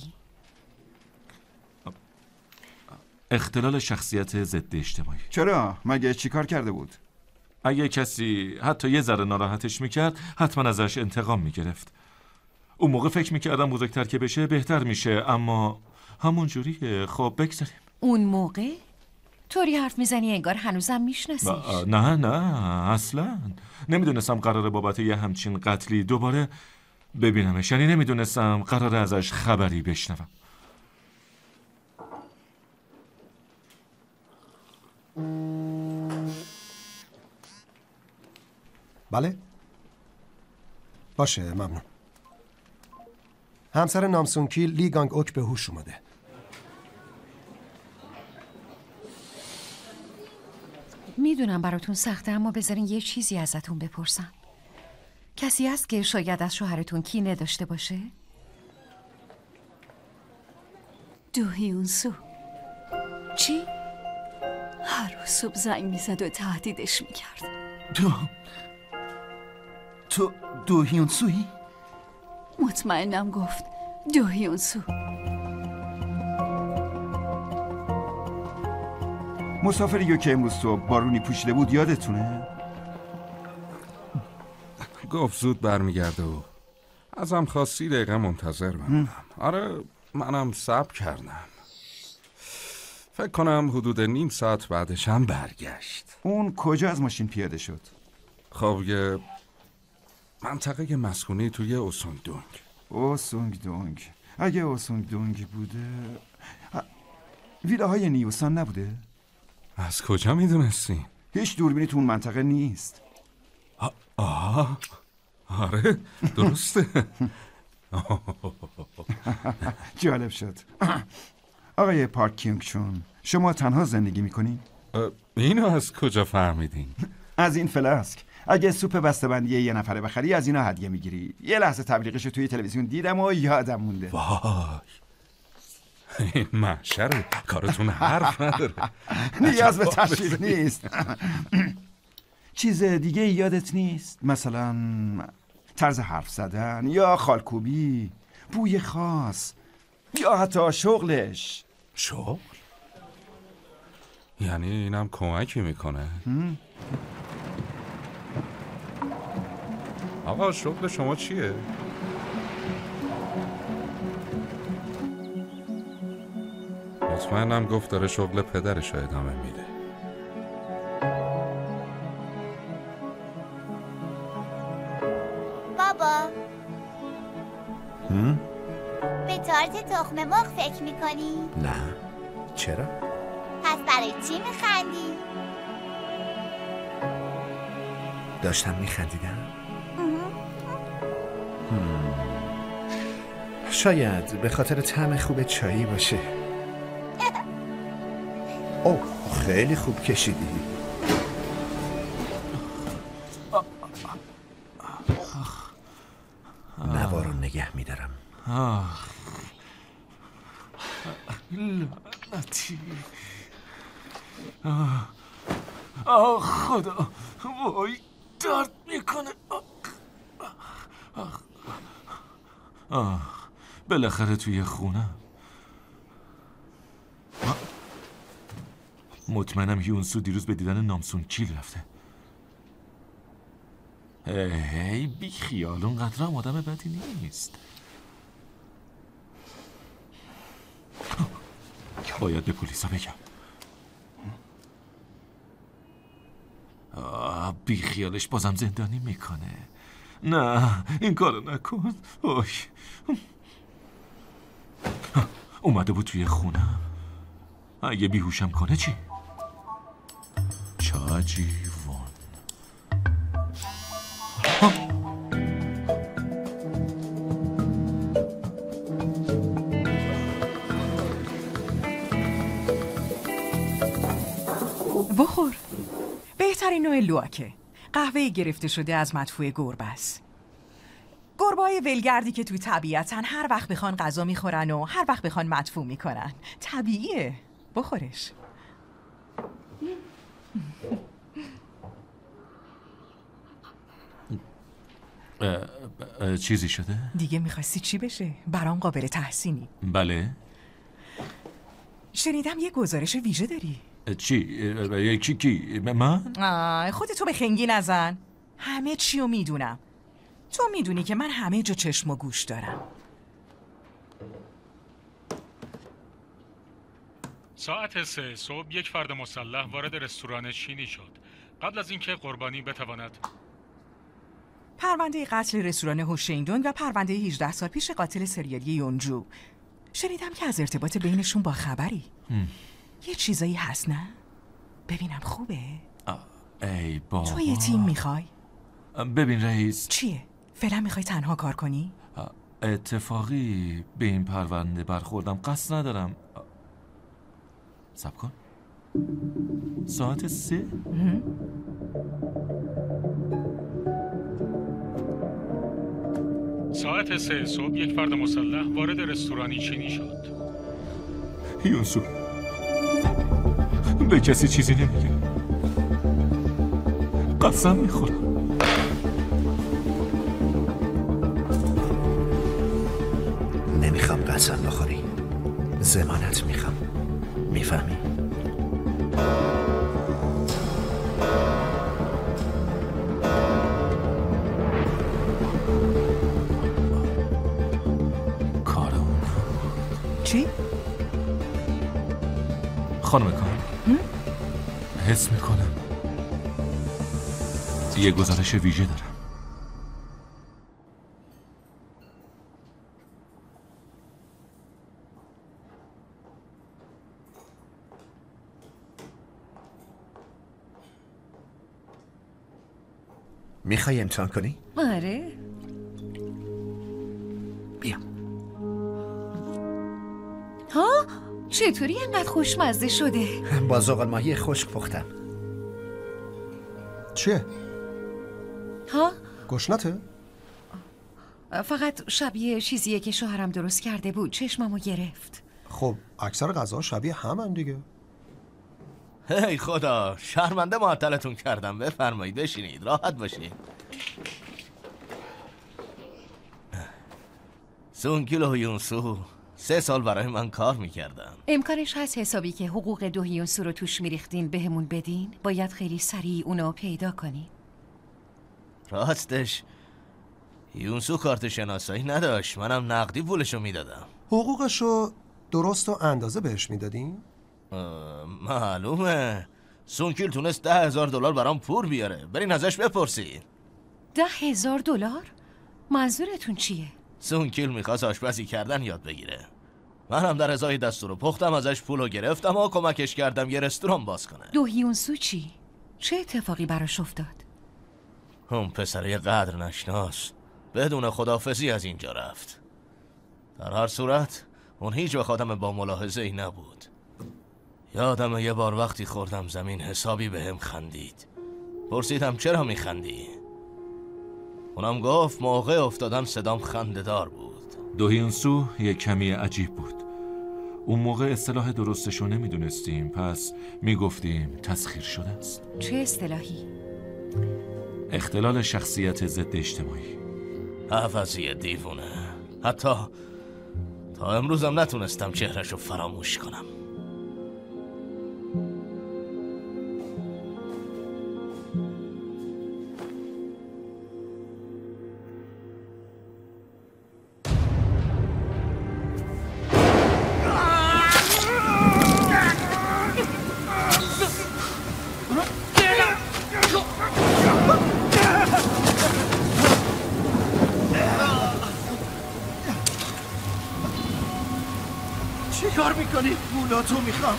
اختلال شخصیت ضد اجتماعی. چرا؟ مگه چیکار کرده بود؟ اگه کسی حتی یه ذره ناراحتش میکرد حتما ازش انتقام میگرفت. اون موقع فکر میکردم بزرگتر که بشه بهتر میشه، اما همون جوریه. خب بگذاریم. اون موقع؟ طوری حرف میزنی انگار هنوزم میشناسیش. نه نه اصلا نمیدونستم قراره بابت یه همچین قتلی دوباره ببینمش. یعنی نمیدونستم قراره ازش خبری بشنوم. بله؟ باشه ممنون. همسر نامسون کیل لی گانگ اوک به هوش اومده. میدونم براتون سخته، اما بذارین یه چیزی ازتون بپرسم. کسی هست که شاید از شوهرتون کینه داشته باشه؟ دو هیونسو. چی؟ هر روز صبح زنگ میزد و تهدیدش میکرد. تو تو دو هیونسویی؟ مطمئنم گفت دو هیونسو. مسافریو که امروز صبح بارونی پوشیده بود یادتونه؟ گفت زود برمیگرده و ازم خواست سی دقیقه منتظر بمونم. آره منم صبر کردم. فکر کنم حدود نیم ساعت بعدش هم برگشت. اون کجا از ماشین پیاده شد؟ خب یه منطقه مسکونی توی اوسونگ دونگ. اوسونگ دونگ. اگه اوسونگ دونگ بوده ویلاهای نیوسان نبوده؟ از کجا میدونستی؟ هیچ دوربینی تو اون منطقه نیست. آه آره درسته. جالب شد. آقای پارک کیونگ چون، شما تنها زندگی میکنین؟ اینو از کجا فهمیدین؟ از این فلاسک. اگه سوپ بسته‌بندی یه نفره بخری از اینا هدیه میگیری. یه لحظه تبلیغش رو توی تلویزیون دیدم و یادم مونده. وای این محشره کارتون حرف نداره. نیاز به تشریف نیست. چیز دیگه یادت نیست؟ مثلا طرز حرف زدن یا خالکوبی، بوی خاص یا حتی شغلش؟ شغل؟ یعنی اینم کمکی میکنه؟ آقا شغل شما چیه؟ مطمئنم گفت داره شغل پدرش رو ادامه میده. بابا هم؟ به تارت تخم مرغ فکر میکنی؟ نه. چرا؟ پس برای چی میخندی؟ داشتم میخندیدم. شاید به خاطر طعم خوب چایی باشه. اوه خیلی خوب کشیدی. نوا رو نگه میدارم. لعنتی. آه آه خدا، وای درد میکنه. آه آه بالاخره توی خونه. مطمئنم یونسو دیروز به دیدن نامسون کیل رفته. هی بی خیال، اونقدر هم آدم بدی نیست. باید به پلیسا بگم. آه بی خیالش بازم زندانی میکنه. نه این کارو نکن. اوه. اومده بود توی خونه. اگه بیهوشم کنه چی؟ چاجیوان. بخور. بهترین نوع لواکه. قهوه گرفته شده از مدفوع گربه است. گربه‌های ولگردی که توی طبیعتن هر وقت بخوان غذا میخورن و هر وقت بخوان مدفوع میکنن. طبیعیه. بخورش. چیزی شده؟ دیگه میخواستی چی بشه؟ برام قابل تحسینی. بله. شنیدم یه گزارش ویژه داری. چی؟ کی کی؟ من؟ خودتو به خنگی نزن. همه چی رو میدونم. تو میدونی که من همه جا چشم و گوش دارم. ساعت سه صبح یک فرد مسلح وارد رستوران چینی شد. قبل از اینکه قربانی بتواند پرونده قتل رستوران هوشینگدونگ و پرونده هجده سال پیش قاتل سریالی یونجو. شنیدم که از ارتباط بینشون با خبری. یه چیزایی هست نه؟ ببینم خوبه؟ ای بابا، تو یه تیم میخوای؟ ببین رئیس. چیه؟ فعلا میخوای تنها کار کنی؟ اتفاقی به این پرونده برخوردم، قصد ندارم. صبر کن. ساعت سه؟ ساعت سه صبح یک فرد مسلح وارد رستورانی چینی شد. یونسو به کسی چیزی نمیگه. قسم میخورم. نمیخوام قسم بخوری. ضمانت میخوام. میفهمی؟ کارم چی؟ خانم کار حس میکنم یه گزارش ویژه دارم. میخوای امتحان کنی؟ آره. بیا. ها؟ چطوری انقدر خوشمزه شده؟ با زغال ماهی خشک پختم. چیه؟ ها؟ گشنته؟ فقط شبیه چیزیه که شوهرم درست کرده بود. چشممو گرفت. خب اکثر غذا شبیه همن دیگه. هی خدا، شرمنده معطلتون کردم. بفرمایید بشینید، راحت باشید. سونکیلو یونسو، سه سال برای من کار میکردم. امکانش هست حسابی که حقوق دو هیونسو رو توش میریختین بهمون بدین؟ باید خیلی سریع اونو پیدا کنین. راستش هیونسو کارت شناسایی نداشت، منم نقدی پولشو میدادم. حقوقشو درست و اندازه بهش میدادین؟ معلومه. سونکیل تونست ده هزار دلار برام پول بیاره، برین ازش بپرسید. ده هزار دلار؟ منظورتون چیه؟ سونکیل میخواست آشپزی کردن یاد بگیره. منم در ازای دستور پختم ازش پولو گرفتم و کمکش کردم یه رستوران باز کنه. دو هیونسو چی؟ چه اتفاقی براش افتاد؟ اون پسره قدر نشناس بدون خداحافظی از اینجا رفت. در هر صورت اون هیچ وقت آدم با ملاحظه ای نبود. یادم یه بار وقتی خوردم زمین حسابی به هم خندید. پرسیدم چرا میخندی؟ اونم گفت موقع افتادن صدام خنده‌دار بود. دو هیونسو یک کمی عجیب بود. اون موقع اصطلاح درستشو نمیدونستیم، پس میگفتیم تسخیر شده است. چه اصطلاحی؟ اختلال شخصیت ضد اجتماعی. عوضی دیوونه. حتی تا امروزم نتونستم چهرشو فراموش کنم. چی کار میکنی؟ پولاتو میخوام.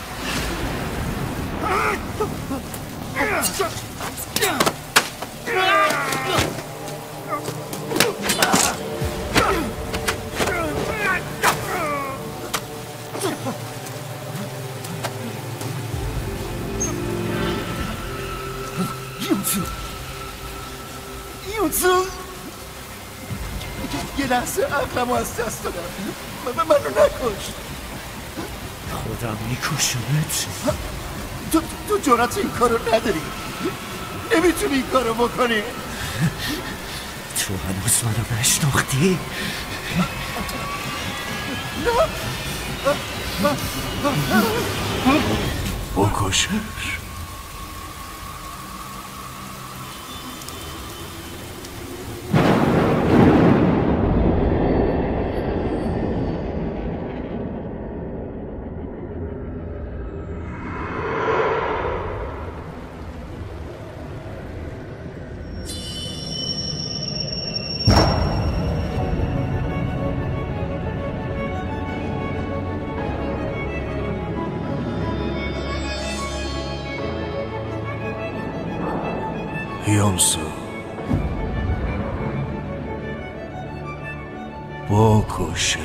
یونسو یونسو یه لحظه عقلمو از دست دادم. منو نکش. خودم میکشمت. تو تو جرأت این کارو نداری. نمیتونی این کارو بکنی. تو هنوز منو نشناختی. بکشش. یونسو بکشش.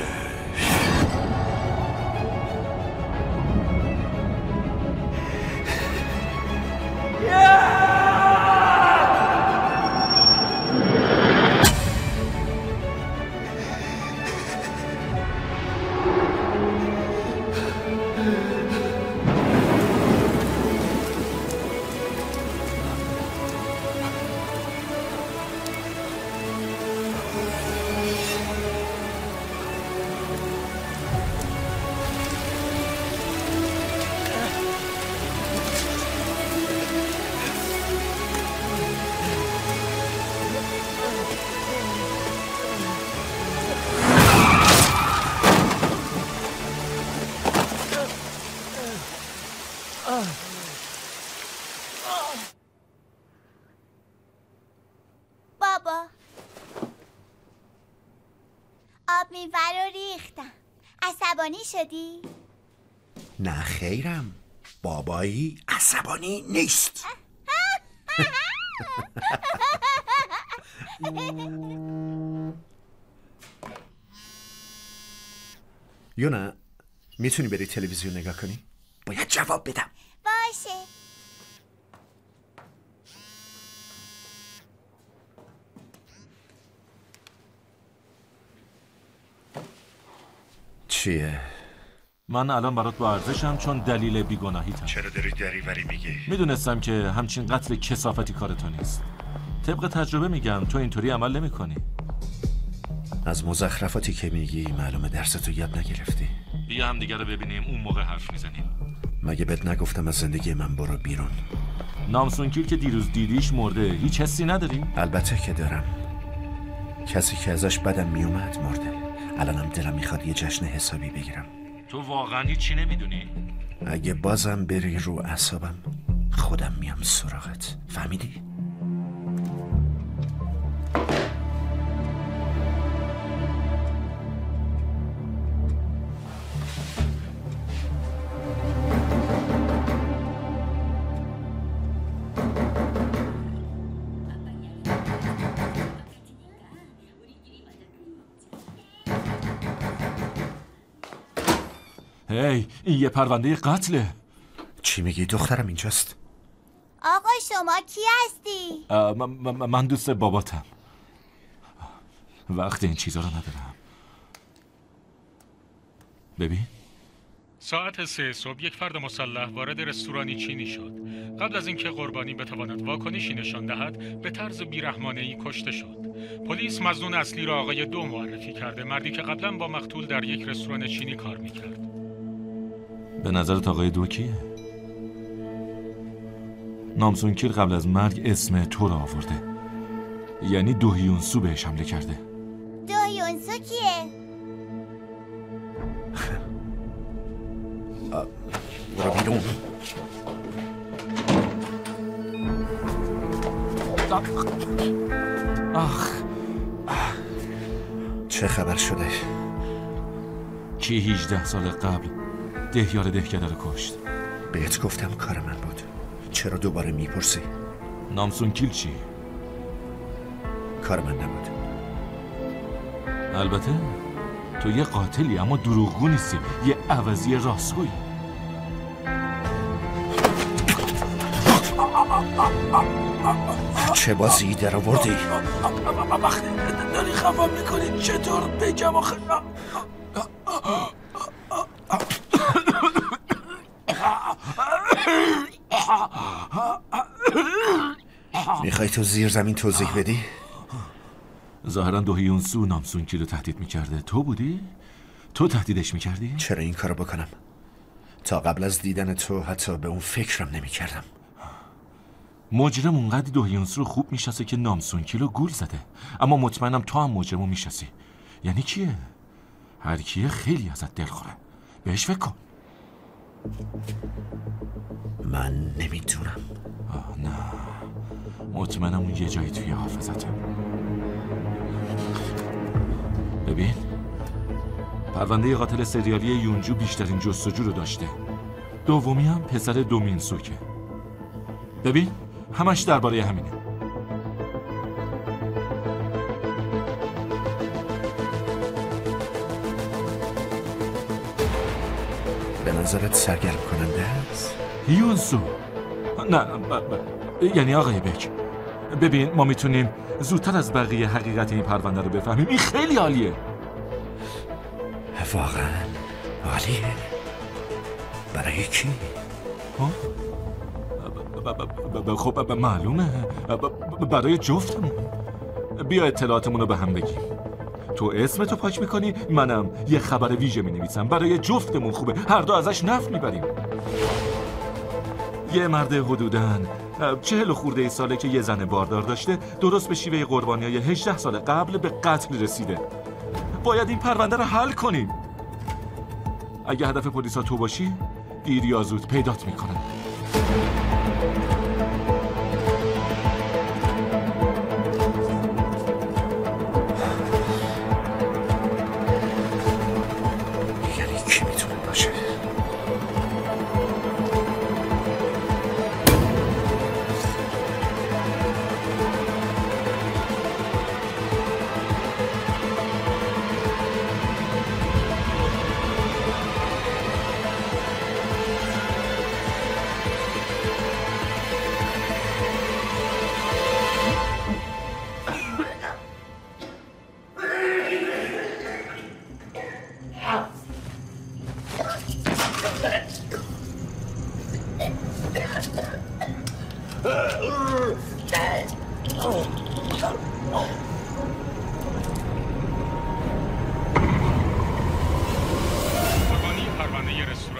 بابا آب میوه رو ریختم. عصبانی شدی؟ نه خیرم، بابایی عصبانی نیست. یونا میتونی بری تلویزیون نگاه کنی؟ باید جواب بدم. باشه. چیه؟ من الان برات با ارزشم چون دلیل بیگناهیتم. چرا داری دریوری میگی؟ میدونستم که همچین قتل کثافتی کار تو نیست. طبق تجربه میگم تو اینطوری عمل نمی کنی. از مزخرفاتی که میگی معلومه درستو یاد نگرفتی. بیا هم دیگه رو ببینیم اون موقع حرف میزنیم. مگه بهت نگفتم از زندگی من برو بیرون؟ نامسونکیل که دیروز دیدیش مرده، هیچ حسی نداری؟ البته که دارم. کسی که ازش بدم میومد مرده. الانم دلم میخواد یه جشن حسابی بگیرم. تو واقعا هیچی نمیدونی؟ اگه بازم بری رو اعصابم خودم میام سراغت. فهمیدی؟ هی این یه پرونده قتله. چی میگی؟ دخترم اینجاست. آقا شما کی هستی؟ من دوست باباتم. وقت این چیزا رو ندارم. ببین ساعت سه صبح یک فرد مسلح وارد رستورانی چینی شد. قبل از اینکه قربانی بتواند واکنشی نشان دهد به طرز بیرحمانه‌ای کشته شد. پلیس مظنون اصلی را آقای دو معرفی کرده، مردی که قبلا با مقتول در یک رستوران چینی کار میکرد. به نظرت آقای دو کیه؟ نامسونکیل قبل از مرگ اسم تو را آورده، یعنی دو هیونسو بهش حمله کرده. دو هیونسو کیه؟ برو بیرون. آخ چه خبر شده؟ کی هجده سال قبل دهیار دهکده رو کشت؟ بهت گفتم کار من بود. چرا دوباره میپرسی؟ نامسونکیل چی؟ کار من نبود. البته تو یه قاتلی اما دروغگو نیستی، یه عوضی راستگویی. چه بازی در آوردی؟ داری خفا میکنی، چطور بگم آخه؟ میخوای تو زیر زمین توضیح بدی؟ ظاهرا دو هیونسو نامسونکیل رو تهدید میکرده. تو بودی؟ تو تهدیدش میکردی؟ چرا این کارو بکنم؟ تا قبل از دیدن تو حتی به اون فکرم نمیکردم. مجرم اونقدر دو هیونسو رو خوب میشناسه که نامسونکیل رو گول زده، اما مطمئنم تو هم مجرم رو میشناسی. یعنی کیه؟ هر کیه خیلی ازت دل خوره. بهش فکر کن. من نمیدونم. آه نه، مطمئنم اون یه جایی توی حافظته. ببین، پرونده قاتل سریالی یونجو بیشترین جستجو رو داشته. دومی هم پسر دومینسوکه. ببین، همش درباره همینه. به نظرت سرگرم کننده است؟ یونسو نه ب... ب... یعنی آقای بک، ببین ما میتونیم زودتر از بقیه حقیقت این پرونده رو بفهمیم. این خیلی عالیه. واقعا عالیه؟ برای کی؟ خب معلومه، برای جفتمون. بیا اطلاعاتمون رو به هم بگیم. تو اسمتو پاک میکنی، منم یه خبر ویژه مینویسم. برای جفتمون خوبه، هر دو ازش نفع میبریم. یه مرد حدوداً چهل خورده ساله که یه زن باردار داشته، درست به شیوه قربانیای هجده سال قبل به قتل رسیده. باید این پرونده رو حل کنیم. اگه هدف پلیسا تو باشی، دیر یا زود پیدات میکنن.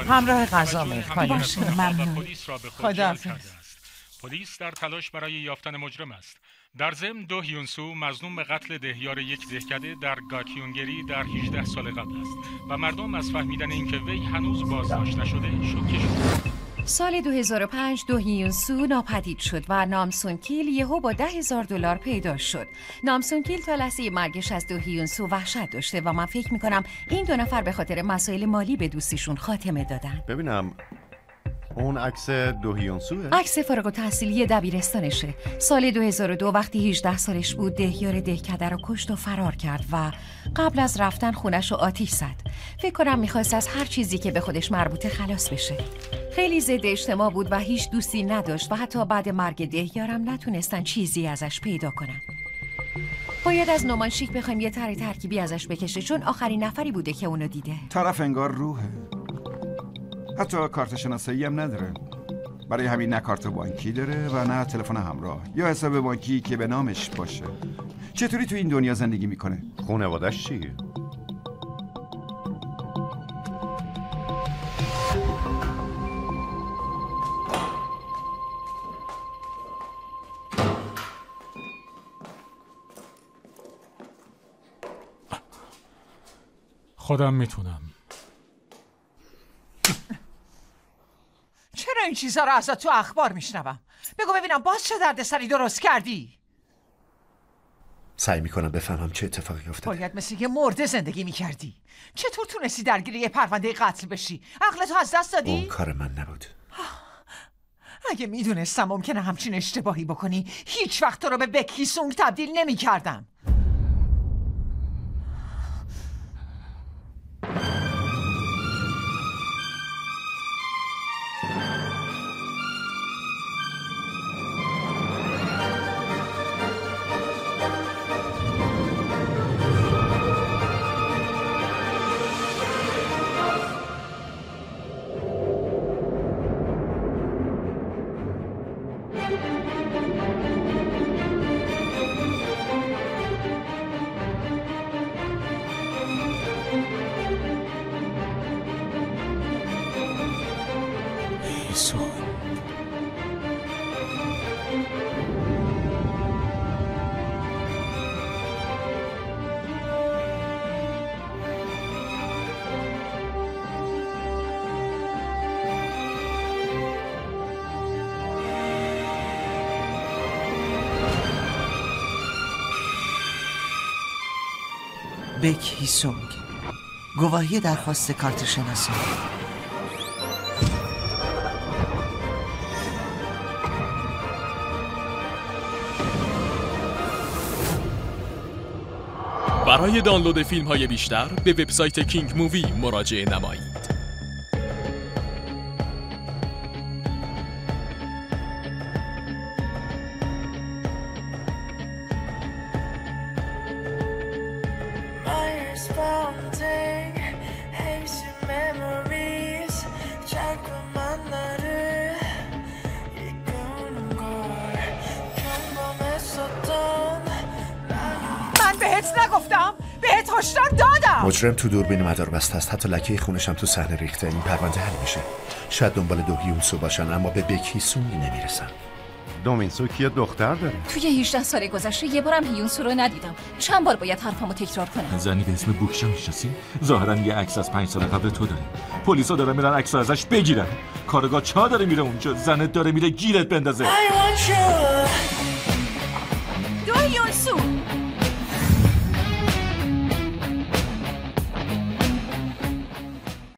همراه غذا میخوایی. باشه، ممنون. پلیس را به خود خدا جلب حافظ. کرده است. پلیس در تلاش برای یافتن مجرم است. در ضمن دو هیونسو مظنون به قتل دهیار یک دهکده در گاکیونگری در هجده سال قبل است و مردم از فهمیدن اینکه وی هنوز بازداشت نشده شوکه شد. سال دو هزار و پنج دو هیون سو ناپدید شد و نامسون کیل یهو با ده هزار دلار پیدا شد. نامسون کیل تا لحظه مرگش از دو هیون سو وحشت داشته و من فکر میکنم این دو نفر به خاطر مسائل مالی به دوستیشون خاتمه دادن. ببینم اون عکس دو هیون سوه؟ عکس فارغ التحصیلی دبیرستانشه. سال دو هزار و دو وقتی هجده سالش بود دهیار دهکده رو کشت و فرار کرد و قبل از رفتن خونش رو آتیش زد. فکر کنم میخواست از هر چیزی که به خودش مربوطه خلاص بشه. خیلی ضد اجتماع بود و هیچ دوستی نداشت و حتی بعد مرگ دهیارم نتونستن چیزی ازش پیدا کنن. باید از نومانشیک بخوایم یه طرح ترکیبی ازش بکشه چون آخرین نفری بوده که اونو دیده. طرف انگار روحه. حتی کارت شناسایی هم نداره. برای همین نه کارت بانکی داره و نه تلفن همراه یا حساب بانکی که به نامش باشه. چطوری تو این دنیا زندگی میکنه؟ خانواده‌اش چیه؟ خودم میتونم. چرا این چیزا رو ازت تو اخبار میشنوم؟ بگو ببینم باز چه دردسری درست کردی؟ سعی میکنم بفهمم چه اتفاقی افتاده. باید مثل یه مرده زندگی میکردی. چطور تونستی درگیر یه پرونده قتل بشی؟ عقلتو از دست دادی؟ اون کار من نبود. اگه میدونستم ممکنه همچین اشتباهی بکنی هیچ وقت تو رو به بکی سونگ تبدیل نمیکردم. بک هیسونگ، گواهی درخواست کارت شناسی. برای دانلود فیلم های بیشتر به وبسایت کینگ مووی مراجعه نمایید. مجرم تو دوربین مدار بسته است. حتی لکه خونش هم تو صحنه ریخته. این پرونده حل میشه. شاید دنبال دو هیون سو باشن اما به بک هیسونگ نمیرسن. دومینسو که دختر داره. توی هجده سال گذشته یه بارم هیون سو رو ندیدم. چند بار باید حرفمو تکرار کنم؟ زنی به اسم بوکشا میشناسی؟ ظاهرا یه عکس از پنج سال قبل تو داره. پلیسا دارن میرن عکس ازش بگیرن. کارگاه چا داره میره اونجا. زنت داره میره گیرت بندازه.